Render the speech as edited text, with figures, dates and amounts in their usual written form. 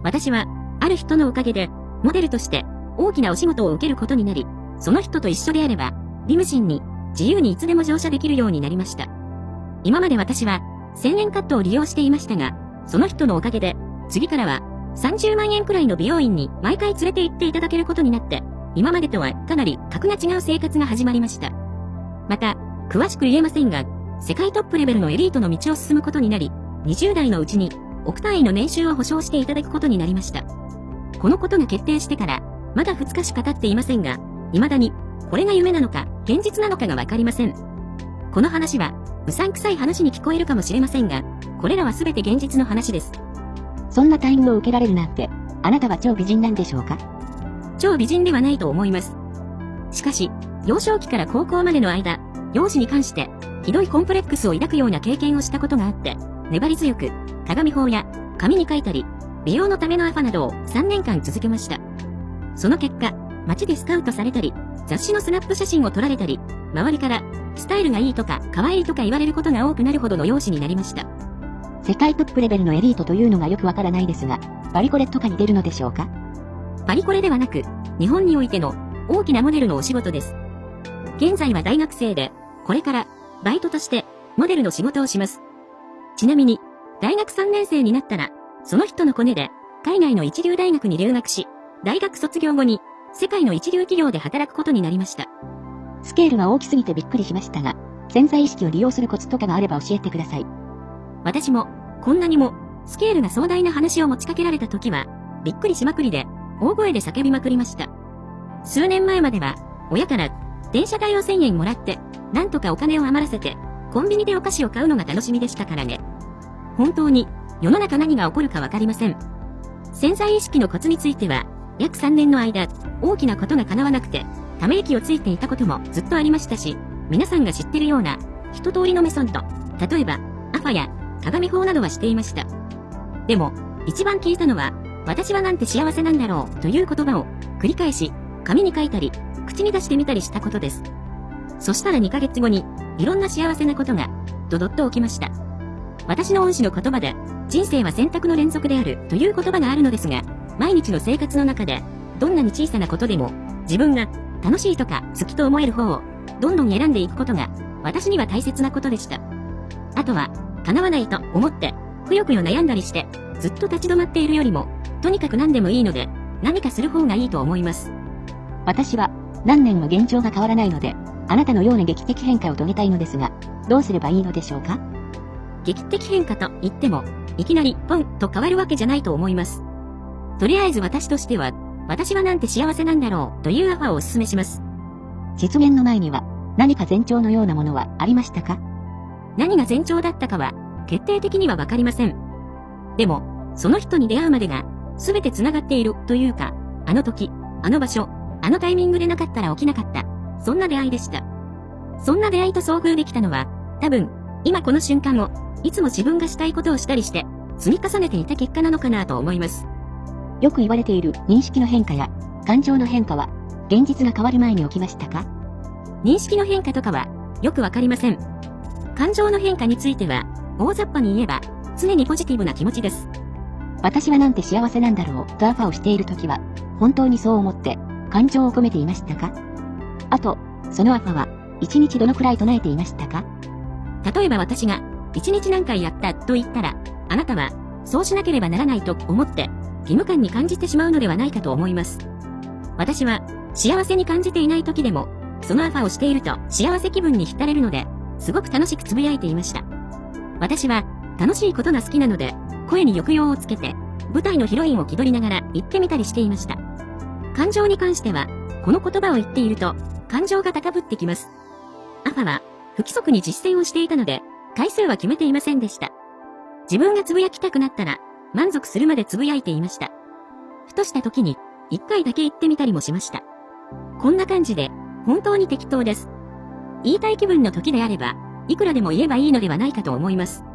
私は、ある人のおかげで、モデルとして大きなお仕事を受けることになり、その人と一緒であれば、リムジンに自由にいつでも乗車できるようになりました。今まで私は1000円カットを利用していましたが、その人のおかげで、次からは30万円くらいの美容院に毎回連れて行っていただけることになって、今までとはかなり格が違う生活が始まりました。また、詳しく言えませんが、世界トップレベルのエリートの道を進むことになり、20代のうちに億単位の年収を保証していただくことになりました。このことが決定してから、まだ2日しか経っていませんが、未だに、これが夢なのか、現実なのかがわかりません。この話は、うさんくさい話に聞こえるかもしれませんが、これらはすべて現実の話です。 そんな待遇を受けられるなんて、あなたは超美人なんでしょうか？ 超美人ではないと思います。しかし、幼少期から高校までの間、容姿に関して、ひどいコンプレックスを抱くような経験をしたことがあって、粘り強く、鏡法や、紙に書いたり、美容のためのアファなどを3年間続けました。その結果、街でスカウトされたり、雑誌のスナップ写真を撮られたり、周りから、スタイルがいいとか、可愛いとか言われることが多くなるほどの容姿になりました。 世界トップレベルのエリートというのがよくわからないですが、パリコレとかに出るのでしょうか？ パリコレではなく、日本においての大きなモデルのお仕事です。現在は大学生で、これからバイトとしてモデルの仕事をします。ちなみに、大学3年生になったら、その人のコネで海外の一流大学に留学し、大学卒業後に世界の一流企業で働くことになりました。 スケールが大きすぎてびっくりしましたが、潜在意識を利用するコツとかがあれば教えてください。 私も、こんなにも、スケールが壮大な話を持ちかけられた時は、びっくりしまくりで、大声で叫びまくりました。数年前までは、親から、電車代を1000円もらって、なんとかお金を余らせて、コンビニでお菓子を買うのが楽しみでしたからね。本当に、世の中何が起こるかわかりません。潜在意識のコツについては、約3年の間、大きなことが叶わなくて、ため息をついていたこともずっとありましたし、皆さんが知ってるような、一通りのメソッド、例えば、アファや、鏡法などはしていました。でも、一番聞いたのは、私はなんて幸せなんだろうという言葉を繰り返し、紙に書いたり、口に出してみたりしたことです。そしたら2ヶ月後に、いろんな幸せなことが、ドドッと起きました。私の恩師の言葉で、人生は選択の連続であるという言葉があるのですが、毎日の生活の中で、どんなに小さなことでも、自分が楽しいとか好きと思える方を、どんどん選んでいくことが、私には大切なことでした。あとは、叶わないと思って、くよくよ悩んだりして、ずっと立ち止まっているよりも、とにかく何でもいいので、何かする方がいいと思います。 私は、何年も現状が変わらないので、あなたのような劇的変化を遂げたいのですが、どうすればいいのでしょうか？ 劇的変化と言っても、いきなりポンと変わるわけじゃないと思います。とりあえず私としては、私はなんて幸せなんだろうというアファをお勧めします。 実現の前には、何か前兆のようなものはありましたか？ 何が前兆だったかは、決定的にはわかりません。でも、その人に出会うまでが、すべて繋がっているというか、あの時、あの場所、あのタイミングでなかったら起きなかった、そんな出会いでした。そんな出会いと遭遇できたのは、多分、今この瞬間を、いつも自分がしたいことをしたりして、積み重ねていた結果なのかなと思います。 よく言われている認識の変化や、感情の変化は、現実が変わる前に起きましたか？ 認識の変化とかは、よくわかりません。感情の変化については、大雑把に言えば、常にポジティブな気持ちです。 私はなんて幸せなんだろうとアファをしているときは、本当にそう思って、感情を込めていましたか？あと、そのアファは、一日どのくらい唱えていましたか？ 例えば私が、一日何回やったと言ったら、あなたは、そうしなければならないと思って、義務感に感じてしまうのではないかと思います。私は、幸せに感じていない時でも、そのアファをしていると幸せ気分に浸れるので、すごく楽しくつぶやいていました。私は、楽しいことが好きなので、声に抑揚をつけて、舞台のヒロインを気取りながら言ってみたりしていました。感情に関しては、この言葉を言っていると、感情が高ぶってきます。アファは、不規則に実践をしていたので、回数は決めていませんでした。自分がつぶやきたくなったら、満足するまでつぶやいていました。ふとした時に、一回だけ言ってみたりもしました。こんな感じで、本当に適当です。言いたい気分の時であれば、いくらでも言えばいいのではないかと思います。